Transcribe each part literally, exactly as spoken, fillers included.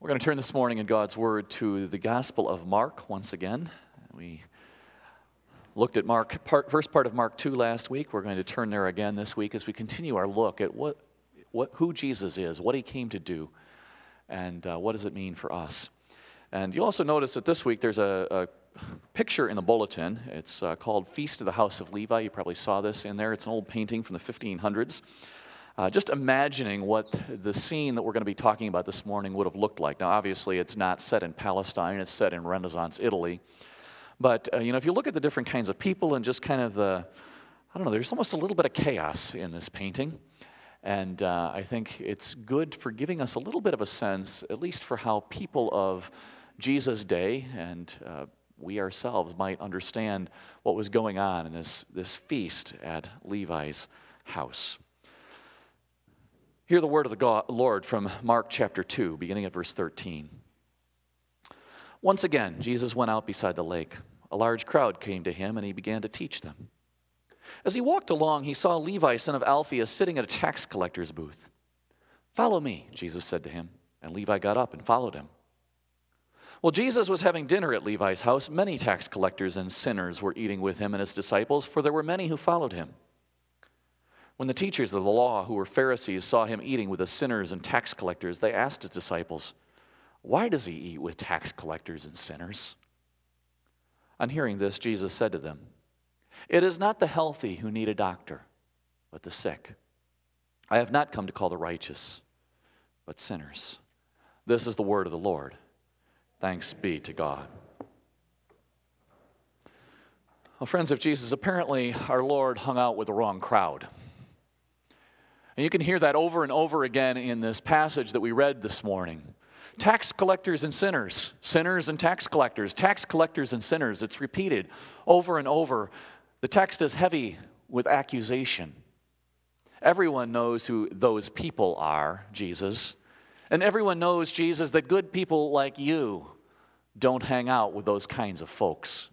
We're going to turn this morning in God's Word to the Gospel of Mark once again. We looked at Mark, part, first part of Mark two last week. We're going to turn there again this week as we continue our look at what, what, who Jesus is, what he came to do, and uh, what does it mean for us. And you also notice that this week there's a, a picture in the bulletin. It's uh, called Feast of the House of Levi. You probably saw this in there. It's an old painting from the fifteen hundreds. Uh, just imagining what the scene that we're going to be talking about this morning would have looked like. Now, obviously, it's not set in Palestine. It's set in Renaissance Italy. But, uh, you know, if you look at the different kinds of people and just kind of the, I don't know, there's almost a little bit of chaos in this painting. And uh, I think it's good for giving us a little bit of a sense, at least for how people of Jesus' day and uh, we ourselves might understand what was going on in this, this feast at Levi's house. Hear the word of the God, Lord from Mark chapter two, beginning at verse thirteen. Once again, Jesus went out beside the lake. A large crowd came to him, and he began to teach them. As he walked along, he saw Levi, son of Alphaeus, sitting at a tax collector's booth. "Follow me," Jesus said to him, and Levi got up and followed him. While Jesus was having dinner at Levi's house, many tax collectors and sinners were eating with him and his disciples, for there were many who followed him. When the teachers of the law, who were Pharisees, saw him eating with the sinners and tax collectors, they asked his disciples, "Why does he eat with tax collectors and sinners?" On hearing this, Jesus said to them, "It is not the healthy who need a doctor, but the sick. I have not come to call the righteous, but sinners." This is the word of the Lord. Thanks be to God. Well, friends of Jesus, apparently our Lord hung out with the wrong crowd. And you can hear that over and over again in this passage that we read this morning. Tax collectors and sinners, sinners and tax collectors, tax collectors and sinners. It's repeated over and over. The text is heavy with accusation. Everyone knows who those people are, Jesus. And everyone knows, Jesus, that good people like you don't hang out with those kinds of folks.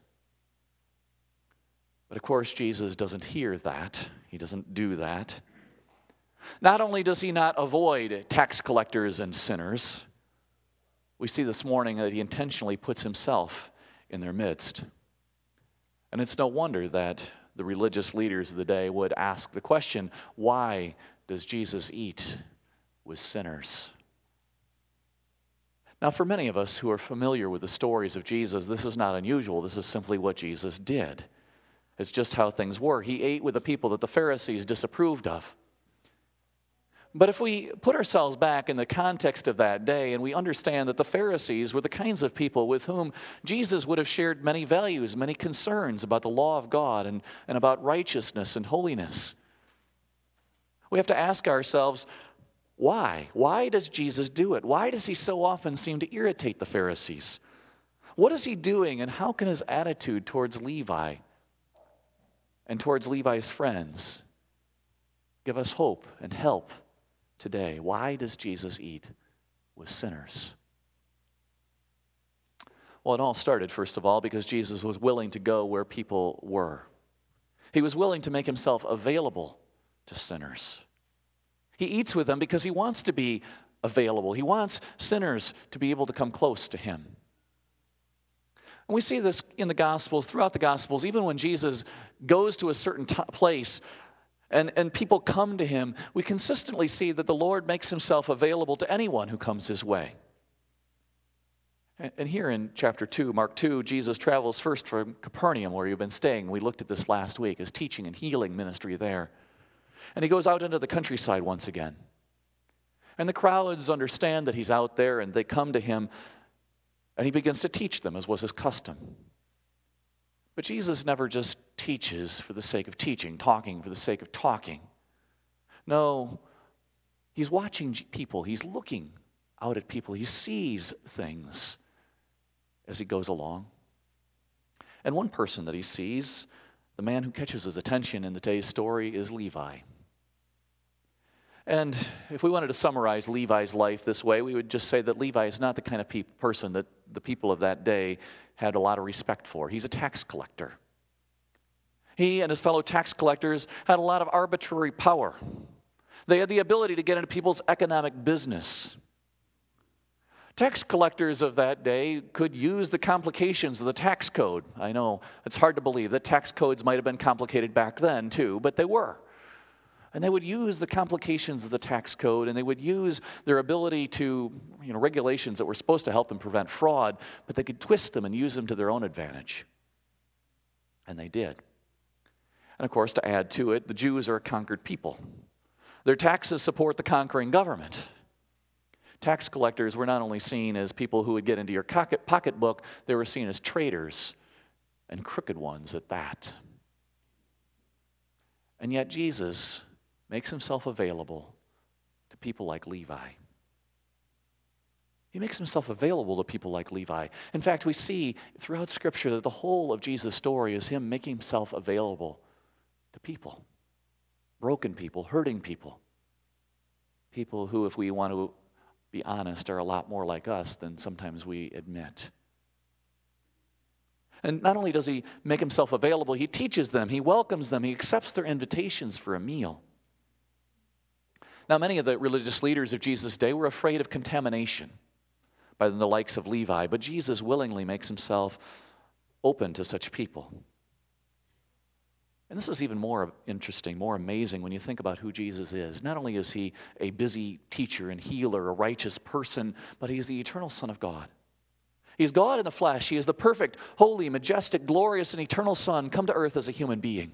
But of course, Jesus doesn't hear that. He doesn't do that. Not only does he not avoid tax collectors and sinners, we see this morning that he intentionally puts himself in their midst. And it's no wonder that the religious leaders of the day would ask the question, why does Jesus eat with sinners? Now, for many of us who are familiar with the stories of Jesus, this is not unusual. This is simply what Jesus did. It's just how things were. He ate with the people that the Pharisees disapproved of. But if we put ourselves back in the context of that day and we understand that the Pharisees were the kinds of people with whom Jesus would have shared many values, many concerns about the law of God and, and about righteousness and holiness, we have to ask ourselves, why? Why does Jesus do it? Why does he so often seem to irritate the Pharisees? What is he doing, and how can his attitude towards Levi and towards Levi's friends give us hope and help today? Why does Jesus eat with sinners? Well, it all started, first of all, because Jesus was willing to go where people were. He was willing to make himself available to sinners. He eats with them because he wants to be available. He wants sinners to be able to come close to him. And we see this in the Gospels, throughout the Gospels, even when Jesus goes to a certain t- place and, and people come to him, we consistently see that the Lord makes himself available to anyone who comes his way. And, and here in chapter two, Mark two, Jesus travels first from Capernaum, where he'd been staying. We looked at this last week, his teaching and healing ministry there. And he goes out into the countryside once again. And the crowds understand that he's out there, and they come to him, and he begins to teach them, as was his custom. But Jesus never just teaches for the sake of teaching, talking for the sake of talking. No, he's watching people. He's looking out at people. He sees things as he goes along. And one person that he sees, the man who catches his attention in today's story, is Levi. And if we wanted to summarize Levi's life this way, we would just say that Levi is not the kind of pe- person that the people of that day had a lot of respect for. He's a tax collector. He and his fellow tax collectors had a lot of arbitrary power. They had the ability to get into people's economic business, Tax collectors of that day could use the complications of the tax code. I know it's hard to believe that tax codes might have been complicated back then too, but they were. And they would use the complications of the tax code, and they would use their ability to, you know, regulations that were supposed to help them prevent fraud, but they could twist them and use them to their own advantage. And they did. And of course, to add to it, the Jews are a conquered people. Their taxes support the conquering government. Tax collectors were not only seen as people who would get into your pocketbook, they were seen as traitors, and crooked ones at that. And yet Jesus makes himself available to people like Levi. He makes himself available to people like Levi. In fact, we see throughout Scripture that the whole of Jesus' story is him making himself available to people. Broken people, hurting people. People who, if we want to be honest, are a lot more like us than sometimes we admit. And not only does he make himself available, he teaches them, he welcomes them, he accepts their invitations for a meal. Now, many of the religious leaders of Jesus' day were afraid of contamination by the likes of Levi, but Jesus willingly makes himself open to such people. And this is even more interesting, more amazing when you think about who Jesus is. Not only is he a busy teacher and healer, a righteous person, but he's the eternal Son of God. He's God in the flesh. He is the perfect, holy, majestic, glorious, and eternal Son come to earth as a human being.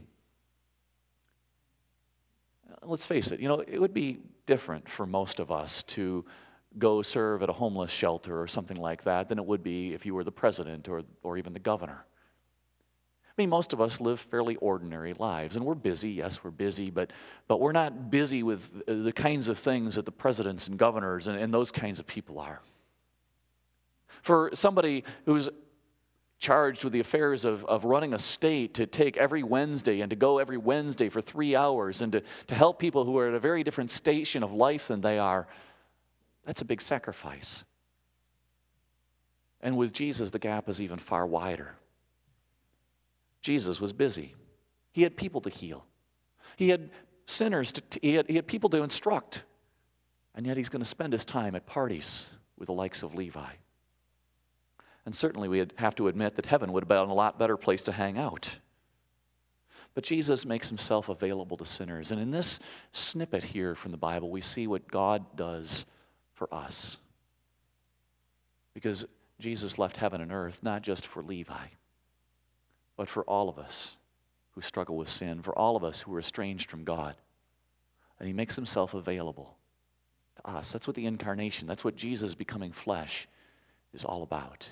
Let's face it, you know, it would be different for most of us to go serve at a homeless shelter or something like that than it would be if you were the president or, or even the governor. I mean, most of us live fairly ordinary lives, and we're busy. Yes, we're busy, but, but we're not busy with the kinds of things that the presidents and governors and, and those kinds of people are. For somebody who's charged with the affairs of, of running a state to take every Wednesday and to go every Wednesday for three hours and to, to help people who are at a very different station of life than they are, that's a big sacrifice. And with Jesus, the gap is even far wider. Jesus was busy. He had people to heal. He had sinners, to, he, had, he had people to instruct. And yet he's going to spend his time at parties with the likes of Levi. And certainly we have to admit that heaven would have been a lot better place to hang out. But Jesus makes himself available to sinners. And in this snippet here from the Bible, we see what God does for us. Because Jesus left heaven and earth not just for Levi, but for all of us who struggle with sin, for all of us who are estranged from God. And he makes himself available to us. That's what the incarnation, that's what Jesus becoming flesh is all about.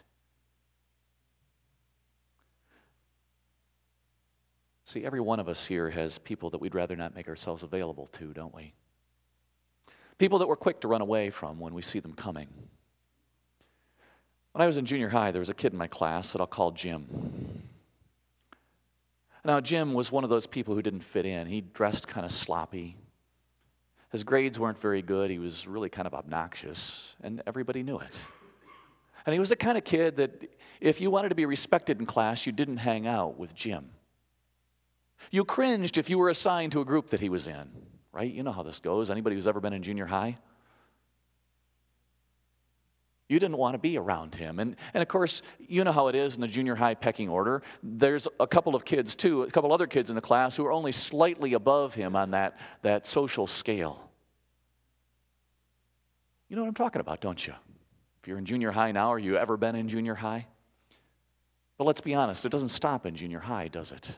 See, every one of us here has people that we'd rather not make ourselves available to, don't we? People that we're quick to run away from when we see them coming. When I was in junior high, there was a kid in my class that I'll call Jim. Now, Jim was one of those people who didn't fit in. He dressed kind of sloppy. His grades weren't very good. He was really kind of obnoxious, and everybody knew it. And he was the kind of kid that if you wanted to be respected in class, you didn't hang out with Jim. You cringed if you were assigned to a group that he was in, right? You know how this goes. Anybody who's ever been in junior high? You didn't want to be around him. And, and of course, you know how it is in the junior high pecking order. There's a couple of kids, too, a couple other kids in the class who are only slightly above him on that, that social scale. You know what I'm talking about, don't you? If you're in junior high now, or you ever been in junior high? But let's be honest, it doesn't stop in junior high, does it?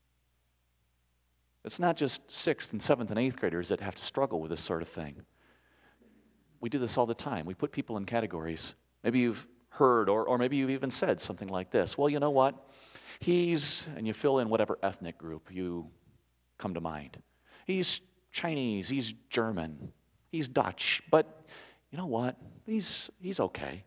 It's not just sixth and seventh and eighth graders that have to struggle with this sort of thing. We do this all the time. We put people in categories. Maybe you've heard, or, or maybe you've even said something like this. Well, you know what? He's, and you fill in whatever ethnic group you come to mind. He's Chinese, he's German, he's Dutch, but you know what? He's, he's okay.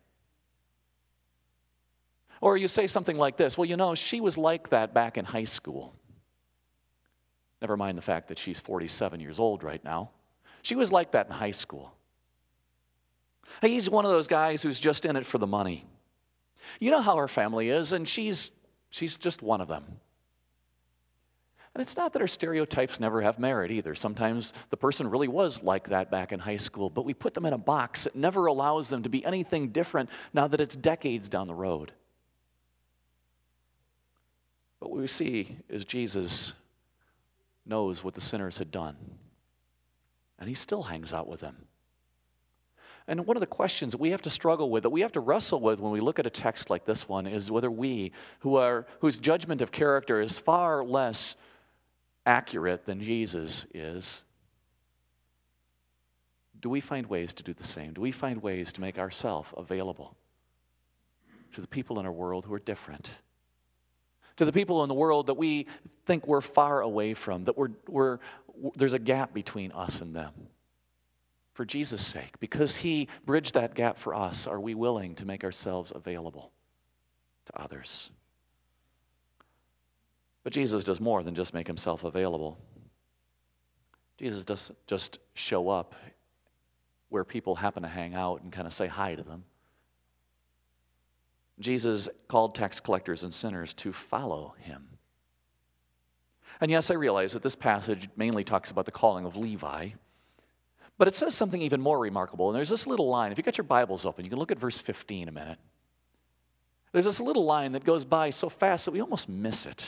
Or you say something like this. Well, you know, she was like that back in high school. Never mind the fact that she's forty-seven years old right now. She was like that in high school. He's one of those guys who's just in it for the money. You know how her family is, and she's she's just one of them. And it's not that our stereotypes never have merit either. Sometimes the person really was like that back in high school, but we put them in a box that never allows them to be anything different now that it's decades down the road. But what we see is Jesus knows what the sinners had done, and he still hangs out with them. And one of the questions that we have to struggle with, that we have to wrestle with when we look at a text like this one, is whether we, who are whose judgment of character is far less accurate than Jesus is, do we find ways to do the same? Do we find ways to make ourselves available to the people in our world who are different? To the people in the world that we think we're far away from, that we're, we're, there's a gap between us and them. For Jesus' sake, because he bridged that gap for us, are we willing to make ourselves available to others? But Jesus does more than just make himself available. Jesus doesn't just show up where people happen to hang out and kind of say hi to them. Jesus called tax collectors and sinners to follow him. And yes, I realize that this passage mainly talks about the calling of Levi, but it says something even more remarkable. And there's this little line. If you got your Bibles open, you can look at verse fifteen a minute. There's this little line that goes by so fast that we almost miss it.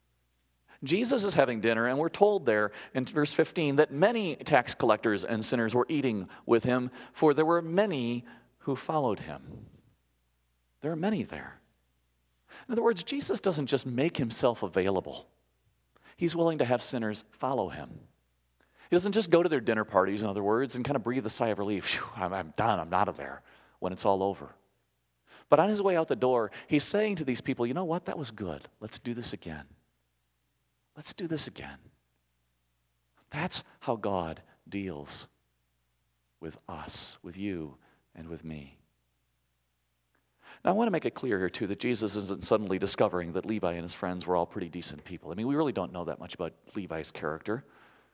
Jesus is having dinner, and we're told there in verse fifteen that many tax collectors and sinners were eating with him, for there were many who followed him. There are many there. In other words, Jesus doesn't just make himself available. He's willing to have sinners follow him. He doesn't just go to their dinner parties, in other words, and kind of breathe a sigh of relief. Phew, I'm, I'm done, I'm out of there when it's all over. But on his way out the door, he's saying to these people, you know what, that was good. Let's do this again. Let's do this again. That's how God deals with us, with you, and with me. Now, I want to make it clear here, too, that Jesus isn't suddenly discovering that Levi and his friends were all pretty decent people. I mean, we really don't know that much about Levi's character.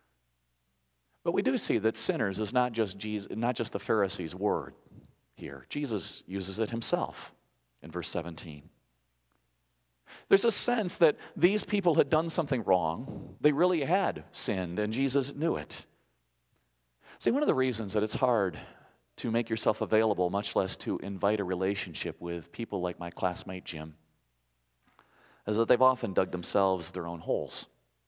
But we do see that sinners is not just Jesus, not just the Pharisees' word here. Jesus uses it himself in verse seventeen. There's a sense that these people had done something wrong. They really had sinned, and Jesus knew it. See, one of the reasons that it's hard to make yourself available, much less to invite a relationship with people like my classmate Jim, is that they've often dug themselves their own holes.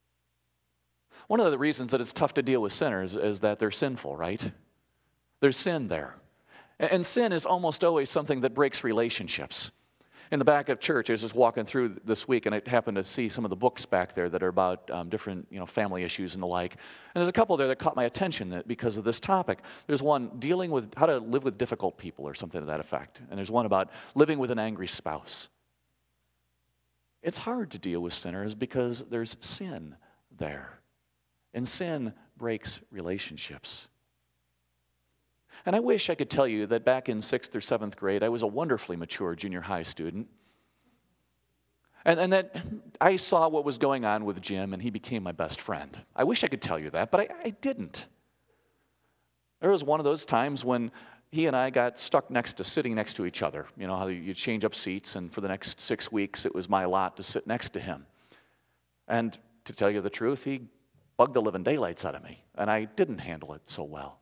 One of the reasons that it's tough to deal with sinners is that they're sinful, right? There's sin there. And sin is almost always something that breaks relationships. In the back of church, I was just walking through this week, and I happened to see some of the books back there that are about um, different, you know, family issues and the like. And there's a couple there that caught my attention that because of this topic. There's one dealing with how to live with difficult people or something to that effect. And there's one about living with an angry spouse. It's hard to deal with sinners because there's sin there. And sin breaks relationships. And I wish I could tell you that back in sixth or seventh grade, I was a wonderfully mature junior high student. And, and that I saw what was going on with Jim, and he became my best friend. I wish I could tell you that, but I, I didn't. There was one of those times when he and I got stuck next to sitting next to each other. You know how you change up seats, and for the next six weeks, it was my lot to sit next to him. And to tell you the truth, he bugged the living daylights out of me, and I didn't handle it so well.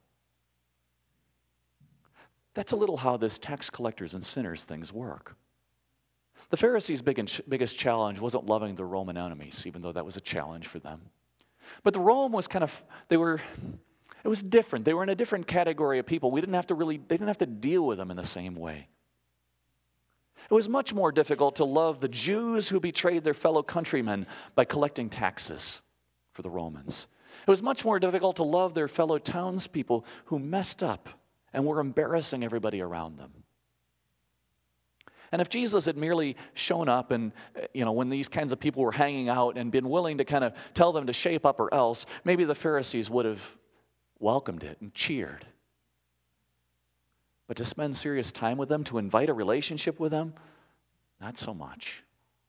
That's a little how this tax collectors and sinners things work. The Pharisees' big biggest challenge wasn't loving their Roman enemies, even though that was a challenge for them. But the Rome was kind of, they were, it was different. They were in a different category of people. We didn't have to really, they didn't have to deal with them in the same way. It was much more difficult to love the Jews who betrayed their fellow countrymen by collecting taxes for the Romans. It was much more difficult to love their fellow townspeople who messed up and were embarrassing everybody around them. And if Jesus had merely shown up and, you know, when these kinds of people were hanging out and been willing to kind of tell them to shape up or else, maybe the Pharisees would have welcomed it and cheered. But to spend serious time with them, to invite a relationship with them, not so much.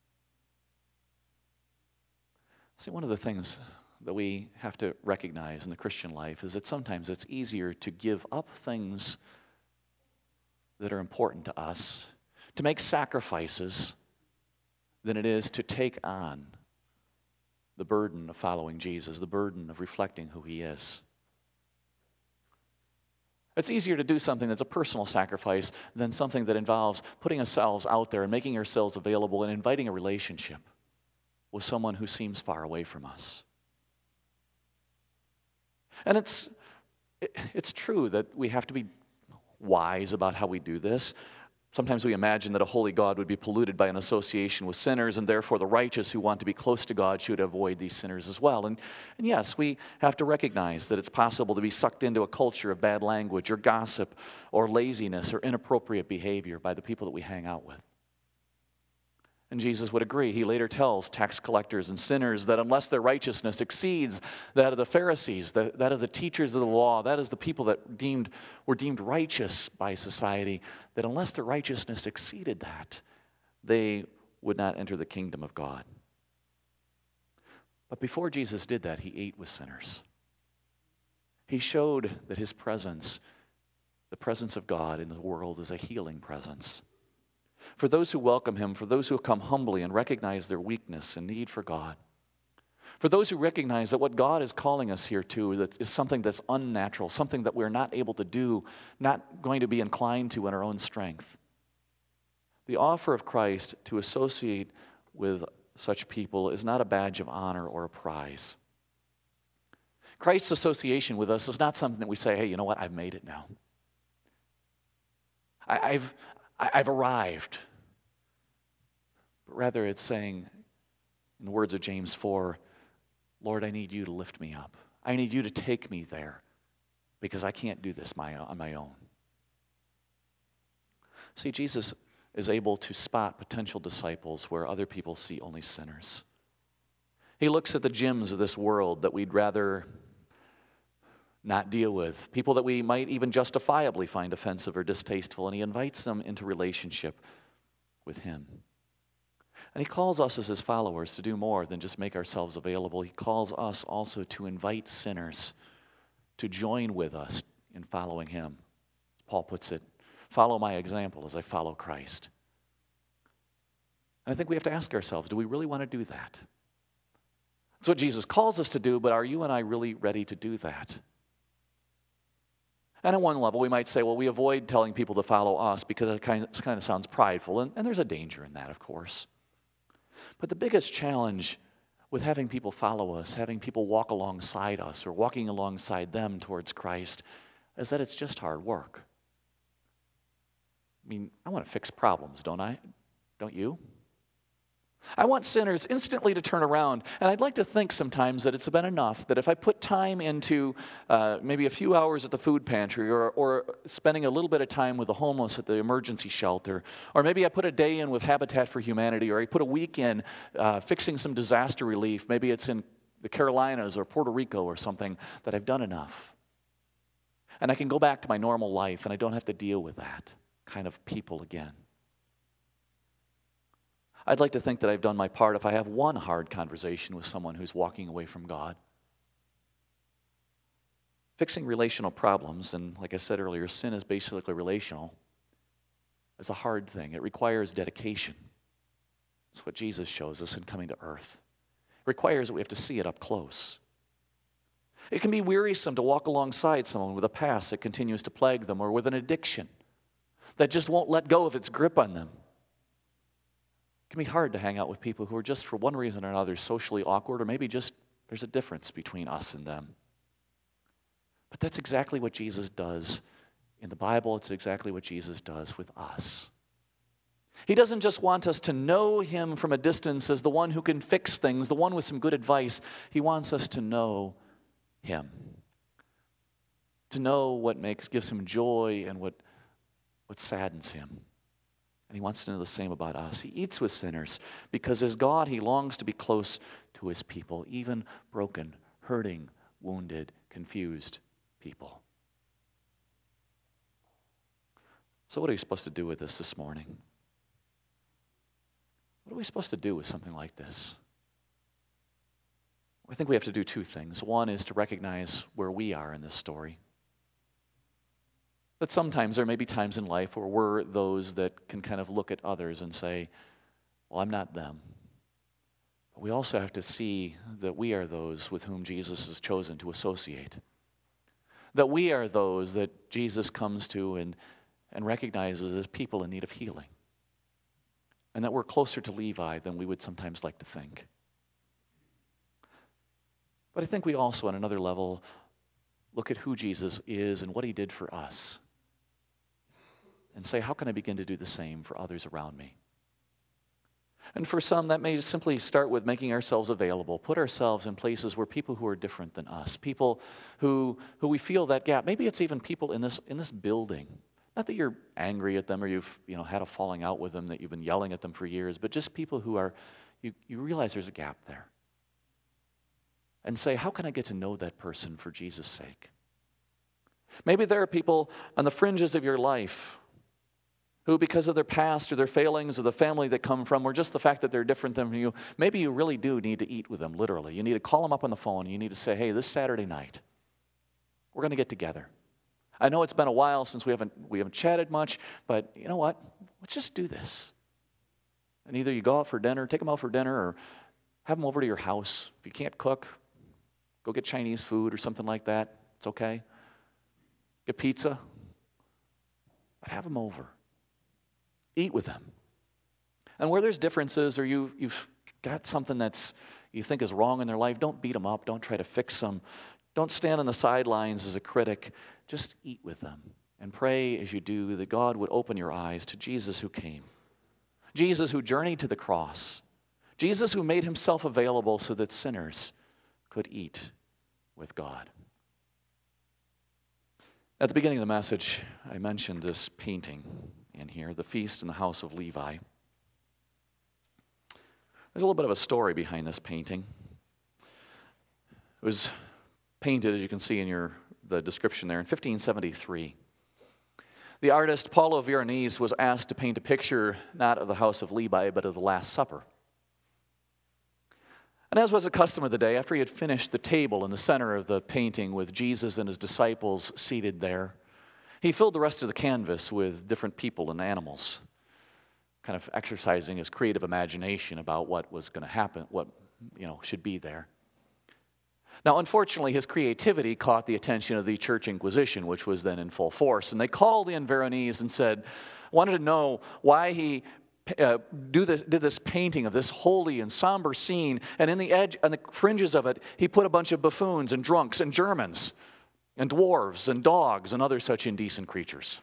See, one of the things that we have to recognize in the Christian life is that sometimes it's easier to give up things that are important to us, to make sacrifices, than it is to take on the burden of following Jesus, the burden of reflecting who he is. It's easier to do something that's a personal sacrifice than something that involves putting ourselves out there and making ourselves available and inviting a relationship with someone who seems far away from us. And it's it's true that we have to be wise about how we do this. Sometimes we imagine that a holy God would be polluted by an association with sinners, and therefore the righteous who want to be close to God should avoid these sinners as well. And, and yes, we have to recognize that it's possible to be sucked into a culture of bad language or gossip or laziness or inappropriate behavior by the people that we hang out with. And Jesus would agree. He later tells tax collectors and sinners that unless their righteousness exceeds that of the Pharisees, that, that of the teachers of the law, that is the people that deemed were deemed righteous by society, that unless their righteousness exceeded that, they would not enter the kingdom of God. But before Jesus did that, he ate with sinners. He showed that his presence, the presence of God in the world, is a healing presence. For those who welcome him, for those who have come humbly and recognize their weakness and need for God. For those who recognize that what God is calling us here to is something that's unnatural, something that we're not able to do, not going to be inclined to in our own strength. The offer of Christ to associate with such people is not a badge of honor or a prize. Christ's association with us is not something that we say, hey, you know what, I've made it now. I, I've, I've arrived. But rather it's saying, in the words of James four, Lord, I need you to lift me up. I need you to take me there because I can't do this my, on my own. See, Jesus is able to spot potential disciples where other people see only sinners. He looks at the gyms of this world that we'd rather not deal with, people that we might even justifiably find offensive or distasteful, and he invites them into relationship with him. And he calls us as his followers to do more than just make ourselves available. He calls us also to invite sinners to join with us in following him. Paul puts it, follow my example as I follow Christ. And I think we have to ask ourselves, do we really want to do that? That's what Jesus calls us to do, but are you and I really ready to do that? And at one level, we might say, well, we avoid telling people to follow us because it kind of, it kind of sounds prideful, and, and there's a danger in that, of course. But the biggest challenge with having people follow us, having people walk alongside us, or walking alongside them towards Christ, is that it's just hard work. I mean, I want to fix problems, don't I? Don't you? I want sinners instantly to turn around, and I'd like to think sometimes that it's been enough that if I put time into uh, maybe a few hours at the food pantry or, or spending a little bit of time with the homeless at the emergency shelter, or maybe I put a day in with Habitat for Humanity, or I put a week in uh, fixing some disaster relief, maybe it's in the Carolinas or Puerto Rico or something, that I've done enough. And I can go back to my normal life, and I don't have to deal with that kind of people again. I'd like to think that I've done my part if I have one hard conversation with someone who's walking away from God. Fixing relational problems, and like I said earlier, sin is basically relational, is a hard thing. It requires dedication. That's what Jesus shows us in coming to earth. It requires that we have to see it up close. It can be wearisome to walk alongside someone with a past that continues to plague them, or with an addiction that just won't let go of its grip on them. It can be hard to hang out with people who are just for one reason or another socially awkward, or maybe just there's a difference between us and them. But that's exactly what Jesus does in the Bible. It's exactly what Jesus does with us. He doesn't just want us to know him from a distance as the one who can fix things, the one with some good advice. He wants us to know him, to know what makes gives him joy and what, what saddens him. And he wants to know the same about us. He eats with sinners because as God, he longs to be close to his people, even broken, hurting, wounded, confused people. So what are you supposed to do with this this morning? What are we supposed to do with something like this? I think we have to do two things. One is to recognize where we are in this story. That sometimes there may be times in life where we're those that can kind of look at others and say, well, I'm not them. We also have to see that we are those with whom Jesus has chosen to associate. That we are those that Jesus comes to and, and recognizes as people in need of healing. And that we're closer to Levi than we would sometimes like to think. But I think we also, on another level, look at who Jesus is and what he did for us. And say, how can I begin to do the same for others around me? And for some, that may simply start with making ourselves available, put ourselves in places where people who are different than us, people who who we feel that gap. Maybe it's even people in this in this building. Not that you're angry at them or you've you know had a falling out with them, that you've been yelling at them for years, but just people who are, you, you realize there's a gap there. And say, how can I get to know that person for Jesus' sake? Maybe there are people on the fringes of your life who, because of their past or their failings or the family they come from, or just the fact that they're different than you, maybe you really do need to eat with them, literally. You need to call them up on the phone. You need to say, hey, this Saturday night, we're going to get together. I know it's been a while since we haven't we haven't chatted much, but you know what? Let's just do this. And either you go out for dinner, take them out for dinner, or have them over to your house. If you can't cook, go get Chinese food or something like that. It's okay. Get pizza. But have them over. Eat with them. And where there's differences or you, you've got something that's you think is wrong in their life, don't beat them up. Don't try to fix them. Don't stand on the sidelines as a critic. Just eat with them. And pray as you do that God would open your eyes to Jesus who came. Jesus who journeyed to the cross. Jesus who made himself available so that sinners could eat with God. At the beginning of the message, I mentioned this painting in here, The Feast in the House of Levi. There's a little bit of a story behind this painting. It was painted, as you can see in your the description there, in fifteen seventy-three. The artist Paulo Veronese was asked to paint a picture not of the house of Levi, but of the Last Supper. And as was the custom of the day, after he had finished the table in the center of the painting with Jesus and his disciples seated there, he filled the rest of the canvas with different people and animals, kind of exercising his creative imagination about what was going to happen, what you know should be there. Now, unfortunately, his creativity caught the attention of the Church Inquisition, which was then in full force. And they called in Veronese and said, wanted to know why he uh, do this, did this painting of this holy and somber scene. And in the edge, on the fringes of it, he put a bunch of buffoons and drunks and Germans and dwarves and dogs and other such indecent creatures.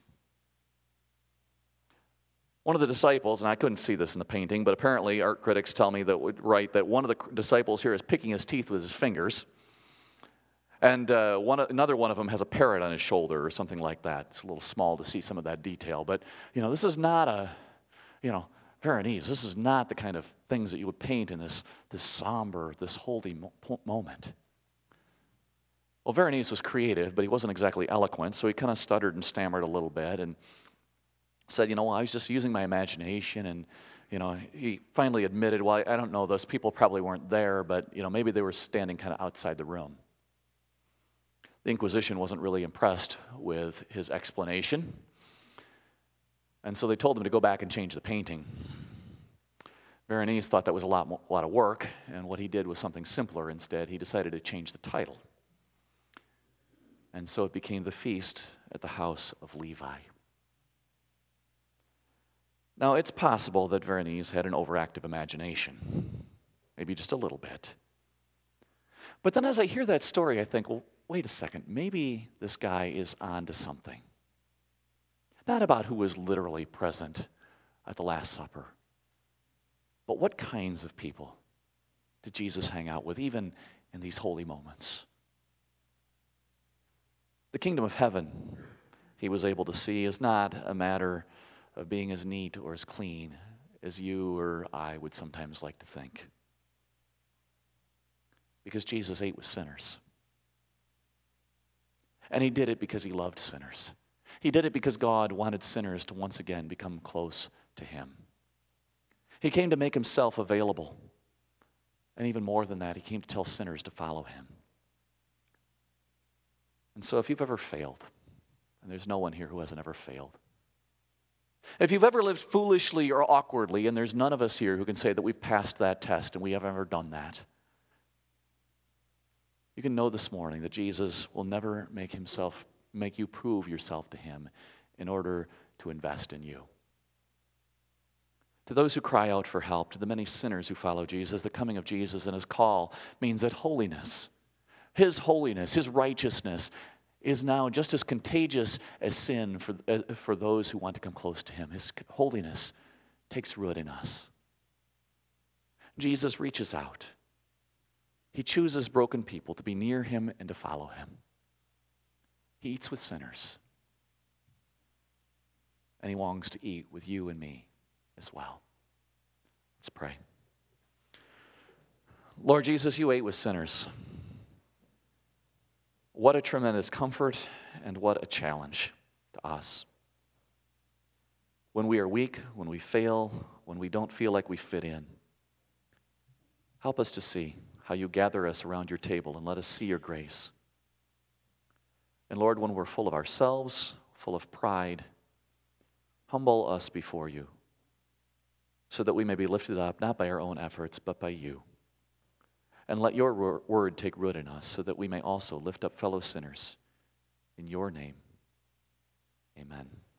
One of the disciples, and I couldn't see this in the painting, but apparently art critics tell me that would write that one of the disciples here is picking his teeth with his fingers. And uh, one, another one of them has a parrot on his shoulder or something like that. It's a little small to see some of that detail. But, you know, this is not a, you know, Veronese. This is not the kind of things that you would paint in this, this somber, this holy mo- moment. Well, Veronese was creative, but he wasn't exactly eloquent, so he kind of stuttered and stammered a little bit and said, you know, well, I was just using my imagination. And, you know, he finally admitted, well, I don't know, those people probably weren't there, but, you know, maybe they were standing kind of outside the room. The Inquisition wasn't really impressed with his explanation, and so they told him to go back and change the painting. Veronese thought that was a lot, more, a lot of work, and what he did was something simpler instead. He decided to change the title. And so it became The Feast at the House of Levi. Now, it's possible that Veronese had an overactive imagination, maybe just a little bit. But then as I hear that story, I think, well, wait a second, maybe this guy is on to something. Not about who was literally present at the Last Supper, but what kinds of people did Jesus hang out with, even in these holy moments? The kingdom of heaven, he was able to see, is not a matter of being as neat or as clean as you or I would sometimes like to think. Because Jesus ate with sinners. And he did it because he loved sinners. He did it because God wanted sinners to once again become close to him. He came to make himself available. And even more than that, he came to tell sinners to follow him. And so if you've ever failed, and there's no one here who hasn't ever failed, If you've ever lived foolishly or awkwardly, and there's none of us here who can say that we've passed that test and we have ever done that, you can know this morning that Jesus will never make himself, make you prove yourself to him in order to invest in you. To those who cry out for help, to the many sinners who follow Jesus, the coming of Jesus and his call means that holiness, his holiness, his righteousness, is now just as contagious as sin for, uh, for those who want to come close to him. His holiness takes root in us. Jesus reaches out. He chooses broken people to be near him and to follow him. He eats with sinners. And he longs to eat with you and me as well. Let's pray. Lord Jesus, you ate with sinners. What a tremendous comfort and what a challenge to us. When we are weak, when we fail, when we don't feel like we fit in, help us to see how you gather us around your table and let us see your grace. And Lord, when we're full of ourselves, full of pride, humble us before you so that we may be lifted up, not by our own efforts, but by you. And let your word take root in us so that we may also lift up fellow sinners. In your name, amen.